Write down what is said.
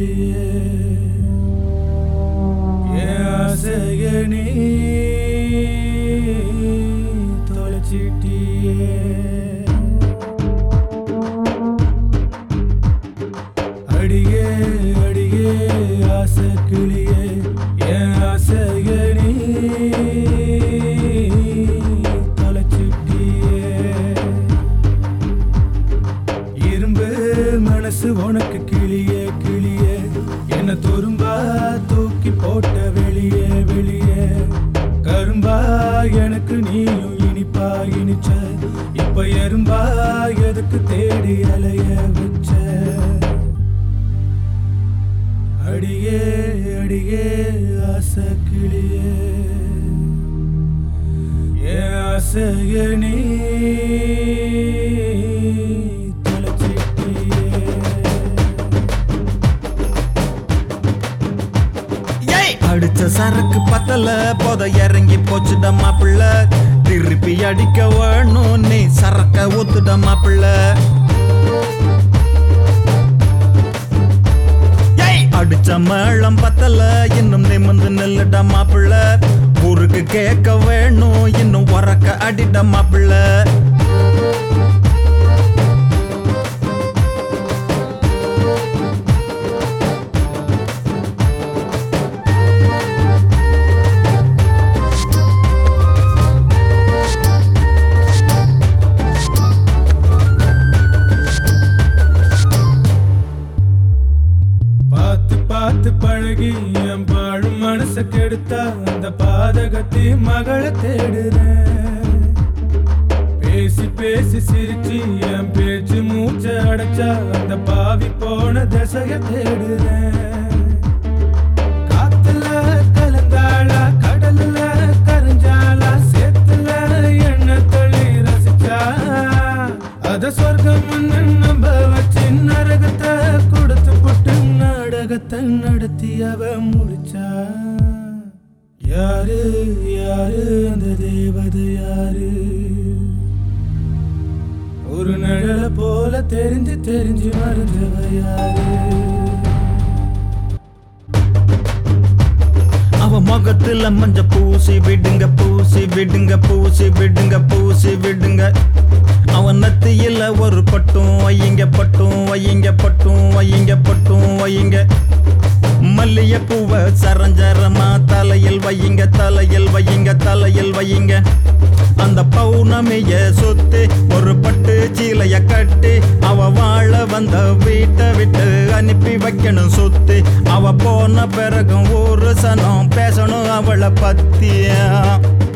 தொலைச்சிட்டியே என் ஆசைய நீ தொலைச்சிட்டியே அடியே அடியே ஆசை கிளியே என் ஆசைய நீ தொலைச்சிட்டியே இரும்பு மனசு உனக்கு கிளியே கிளியே என்ன துரும்பா தூக்கி போட்ட வெளியே வெளியே கரும்பா எனக்கு நீயும் இனிப்பா இனிச்ச இப்ப எறும்பா எதுக்கு தேடி அலைய வச்ச அடியே அடியே ஆசை கிளியே என் ஆசைய நீ அடிச்ச சரக்கு பத்தல போத இறங்கி போச்சுட மாப்பிள்ள திருப்பி அடிக்க வேணும் நீ சரக்க ஊத்துட மாப்பிள்ள அடிச்ச மேளம் பத்தல இன்னும் நிமிந்து நெல்லுட மாப்பிள்ள ஊருக்கு கேட்க வேணும் இன்னும் உறக்க அடிட மாப்பிள்ள பார்த்து பழகி என் பாழும் மனச கெடுத்தா அந்த பாதகத்தி மகளை தேடுறேன் பேசி பேசி சிரிச்சு என் பேச்சு மூச்ச அடைச்சா அந்த பாவி போன திசைய தேடுறேன் காத்துல கலந்தாளா கடல்ல கரைஞ்சாளா சேத்துல என்ன தள்ளி ரசிச்சா அத சொர்க்கம் நம்ப வச்சு நரகத்தை கொடுத்து போட்டு நாடகத்தை நடத்தி அவ முடிச்சா யாரு யாரு அந்த தேவதை யாரு ஒரு நிழல போல தெரிஞ்சு தெரிஞ்சு மறந்தவ யாரு அவ முகத்துல மஞ்ச பூசி விடுங்க பூசி விடுங்க பூசி விடுங்க பூசி விடுங்க அவன் நத்தியில ஒரு பட்டும் வையுங்க பட்டும் வையுங்க பட்டும் வையுங்க பட்டும் வையுங்க மல்லிய பூவ சரஞ்சரமா தலையில் வையுங்க தலையில் வையுங்க தலையில் வையுங்க அந்த பௌர்ணமிய சுத்தி ஒரு பட்டு சீலைய கட்டி அவ வாழ வந்த வீட்டை விட்டு அனுப்பி வைக்கணும் சுத்தி அவ போன பிறகும் ஒரு சனம் பேசணும் அவளை பத்தியா